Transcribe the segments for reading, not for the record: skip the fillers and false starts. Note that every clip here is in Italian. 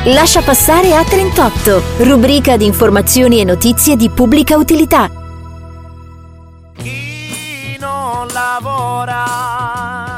Lascia passare a 38, rubrica di informazioni e notizie di pubblica utilità. Chi non lavora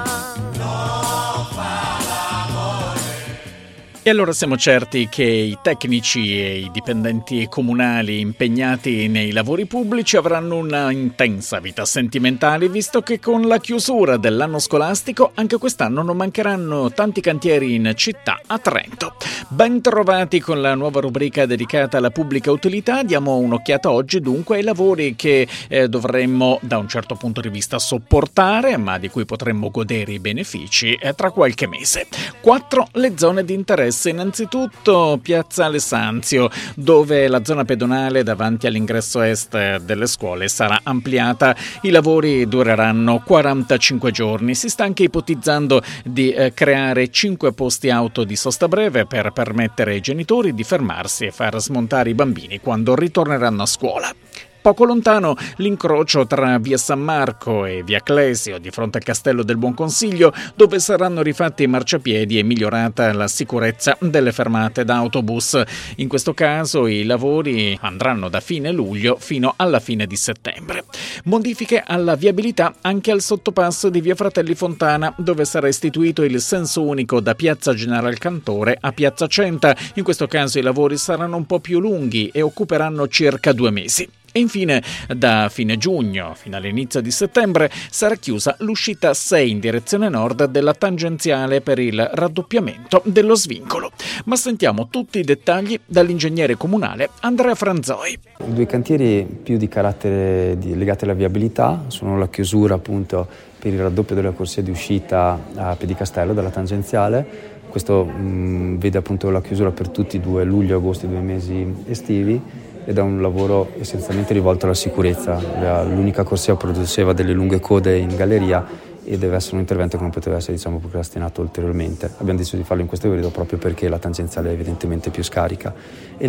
E allora siamo certi che i tecnici e i dipendenti comunali impegnati nei lavori pubblici avranno una intensa vita sentimentale, visto che con la chiusura dell'anno scolastico anche quest'anno non mancheranno tanti cantieri in città a Trento. Ben trovati con la nuova rubrica dedicata alla pubblica utilità. Diamo un'occhiata oggi dunque ai lavori che dovremmo da un certo punto di vista sopportare, ma di cui potremmo godere i benefici tra qualche mese. 4 le zone di interesse. Innanzitutto Piazza Alessandro, dove la zona pedonale davanti all'ingresso est delle scuole sarà ampliata. I lavori dureranno 45 giorni. Si sta anche ipotizzando di creare 5 posti auto di sosta breve per permettere ai genitori di fermarsi e far smontare i bambini quando ritorneranno a scuola. Poco lontano l'incrocio tra via San Marco e via Clesio di fronte al Castello del Buon Consiglio, dove saranno rifatti i marciapiedi e migliorata la sicurezza delle fermate d'autobus. In questo caso i lavori andranno da fine luglio fino alla fine di settembre. Modifiche alla viabilità anche al sottopasso di via Fratelli Fontana, dove sarà istituito il senso unico da piazza General Cantore a piazza Centa. In questo caso i lavori saranno un po' più lunghi e occuperanno circa 2 mesi. E infine, da fine giugno fino all'inizio di settembre sarà chiusa l'uscita 6 in direzione nord della tangenziale per il raddoppiamento dello svincolo. Ma sentiamo tutti i dettagli dall'ingegnere comunale Andrea Franzoi. I 2 cantieri più di carattere legati alla viabilità sono la chiusura appunto per il raddoppio della corsia di uscita a Piedicastello della tangenziale. Questo vede appunto la chiusura per tutti i 2 luglio e agosto, i 2 mesi estivi, ed è un lavoro essenzialmente rivolto alla sicurezza. L'unica corsia produceva delle lunghe code in galleria e deve essere un intervento che non poteva essere procrastinato ulteriormente. Abbiamo deciso di farlo in questo periodo proprio perché la tangenziale è evidentemente più scarica. E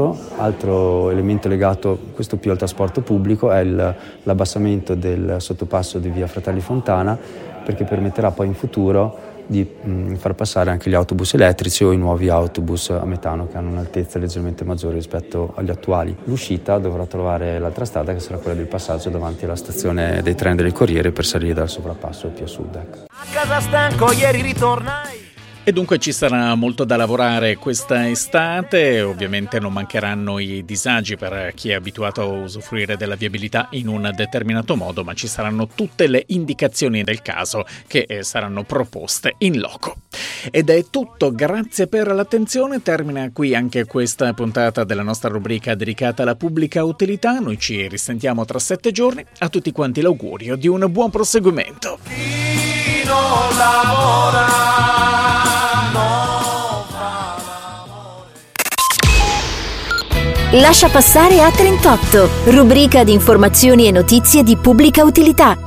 altro elemento legato, questo più al trasporto pubblico, è l'abbassamento del sottopasso di via Fratelli Fontana, perché permetterà poi in futuro di far passare anche gli autobus elettrici o i nuovi autobus a metano che hanno un'altezza leggermente maggiore rispetto agli attuali. L'uscita dovrà trovare l'altra strada, che sarà quella del passaggio davanti alla stazione dei treni del Corriere per salire dal sovrappasso più a sud. a casa stanco, ieri ritornai. E dunque ci sarà molto da lavorare questa estate. Ovviamente non mancheranno i disagi per chi è abituato a usufruire della viabilità in un determinato modo, ma ci saranno tutte le indicazioni del caso che saranno proposte in loco. Ed è tutto, grazie per l'attenzione. Termina qui anche questa puntata della nostra rubrica dedicata alla pubblica utilità. Noi ci risentiamo tra 7 giorni. A tutti quanti l'augurio di un buon proseguimento. Chi non lavora Lascia passare a 38, rubrica di informazioni e notizie di pubblica utilità.